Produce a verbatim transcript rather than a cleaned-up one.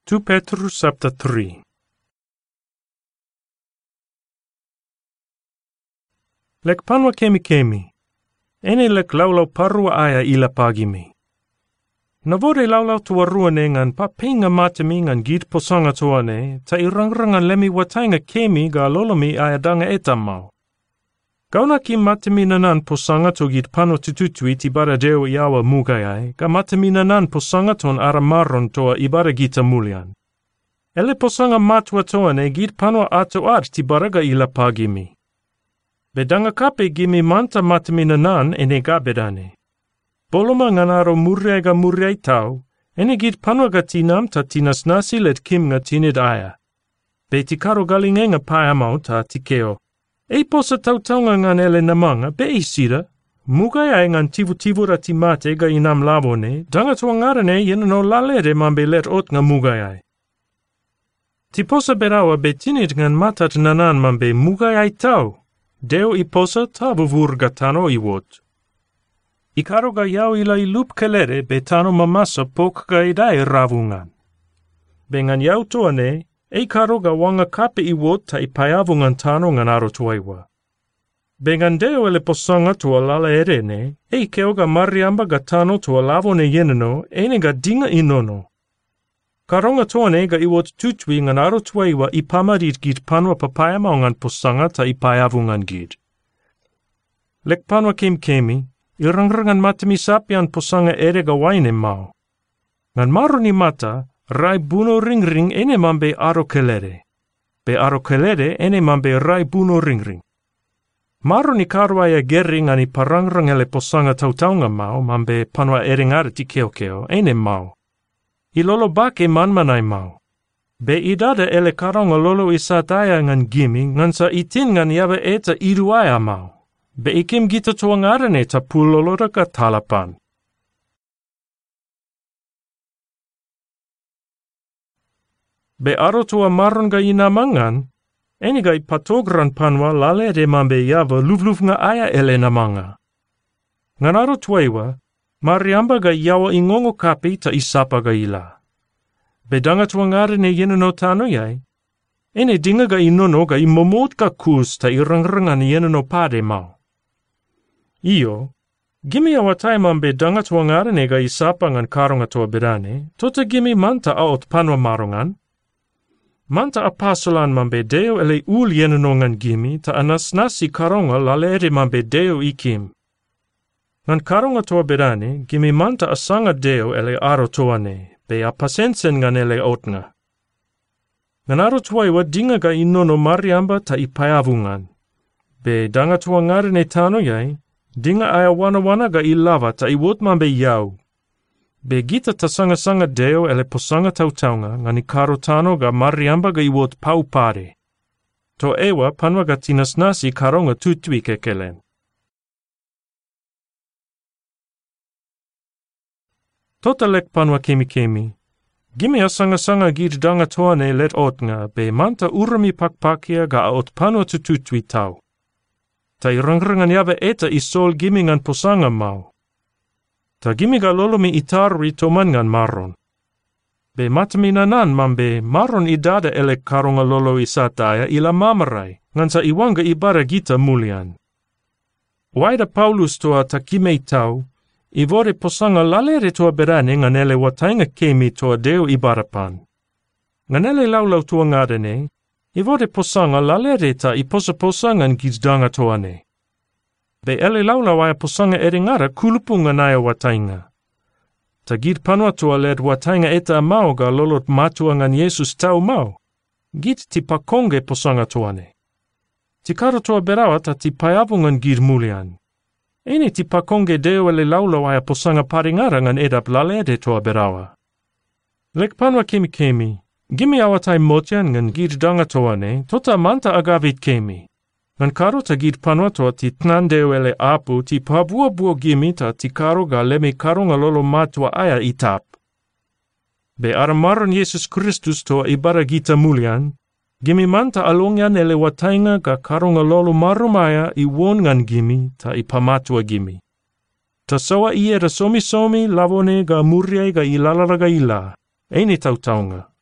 two Petrus chapter three. Lek panwa kemi kemi, ene lek laulau parua aya ila pagimi. Navore laulau tua ruane ngan pa pinga matemi ngan gid posanga tuane, ta irangrangan lemi watainga kemi ga lolomi aya danga etamau. Gauna ki matemi nanan posanga to gid pano tututui tibara deo iawa mugayai, ga matemi nanan posanga ton aramaron toa ibara gita mulian. Ele posanga matua toane gid pano ato ad tibaraga ila pagimi. Bedanga kape gimi manta matemi nanan ene gabedane. Boloma nganaro murrega murrei tau, ene gid pano ga tinam ta tinas nasi let kim nga tinid aya. Be tikaro galingenga paamau ta tikeo. E posa tautaunga ngan ele namanga, be e sida, mugaya ngan tivu-tivura timate ga inam labone, danga tuangarane yena no lalere mambe let ot nga mugaya. Ti posa berawa be tinid ngan matat nanan mambe mugaya tau, deo i posa tabuvur gatano iwot. Ikaro ga yau ila ilup kelere be tano mamasa pok ga idai ravungan. Be ngan yau tuane, e karo ga wanga kape iwot ta ipayavungan tano ngan aro tuaiwa. Bengan deo ele posanga tua lala erene, e keo ga mariamba ga tano tua lavone yeneno, ene ga dinga inono. Karonga tuane ga iwot tutui ngan aro tuaiwa ipamarit gid panwa papayama ngan posanga ta ipayavungan gid. Lek panwa kem kemi, irangrangan matemi sapian posanga ere ga waine mau. Ngan maro ni mata, rai buno ring ring ene mambe aro kelere. Be aro kelere ene mambe rai buno ring ring. Maro ni karwaya gering ani parangrang ele posanga tautaunga mau mambe panwa erengare ti keo keo ene mau. Ilolo bake manmanai mau. Be idada ele karonga lolo isataya ngan gimi ngan sa itin ngan yabe eta iruaya mau. Be ikim gita tuangarane ta pulolora ka talapan. Be aro tua maron ga inamangan, eni ga ipatogran panwa lale de mambe yava luvluf nga aya ele namanga. Ngan aro tuaiwa, mariamba ga yawa ingongo kapi ta isapa ga ila. Be danga tuangare ne yena no tano yai, ene dinga ga inono ga imomot ka kus ta irangrangan yena no pade mau. Iyo, gimi awatai mambe danga tuangare ne ga isapa ngan karonga tua bedane, tota gimi manta aot panwa marongan, Manta apasolan mambe deo ele ul yenonongan gimi ta anas nasi karonga lalere mambe deo ikim. Ngan karonga toa berane, gimi manta asanga deo ele aro toane, be apasensen ngan ele otnga. Ngan aro toaiwa dinga ga inono mariamba ta ipayavungan. Be danga toa ngarene tano yai, dinga aya wana wana ga ilava ta iwot mambe yau. Be gita ta sanga-sanga deo ele posanga tautaunga ngani karo tano ga mariamba ga iwot pau pare. To ewa panwa ga tinas nasi karonga tutui kekelen. Tota lek panwa kemi kemi. Gimi a sanga-sanga gid danga toane let otnga be manta urami pakpakia ga ot panwa tututui tau. Ta irangrangan yabe eta isol gimi ngan posanga mau. Ta gimi ga lolomi itarri toman ngan maron. Be matami nanan mambe maron idada ele karonga lolo isataya ila mamarai, ngan sa iwanga ibara gita mulian. Waida Paulus toa ta kimei tau, ivore posanga lalere toa berane ngan ele watainga kemi toa deo ibarapan. Ngan ele laulau toa ngadane, ivore posanga lalere ta iposa posanga gizdanga toane. Be ele laula waya posanga erengara kulupunga naya watainga. Ta gid panwa toa led watainga eta mau ga lolot matua ngan Yesus tau mau. Gid ti pakonge posanga toane. Ti karo toa berawa ta ti payavungan gid mulian. Ene ti pakonge deo ele laula waya posanga paringara ngan edap lalede toa berawa. Lek panwa kemi kemi, gimi awatai motian ngan gid danga toane, tota manta agavit kemi. Ngan karo ta gid panwa toa ti tnan deo ele apu ti pabua buo gimi ta ti karo ga lemi karo nga lolo matua aya itap. Be aramaron Yesus Kristus toa ibara gita mulian, gimi manta alongyan ele watainga ga karo nga lolo marumaya iwon ngan gimi ta ipamatua gimi. Ta sawa iye da somi-somi lavone ga muriai ga ilalara ga ila, ene tautaunga.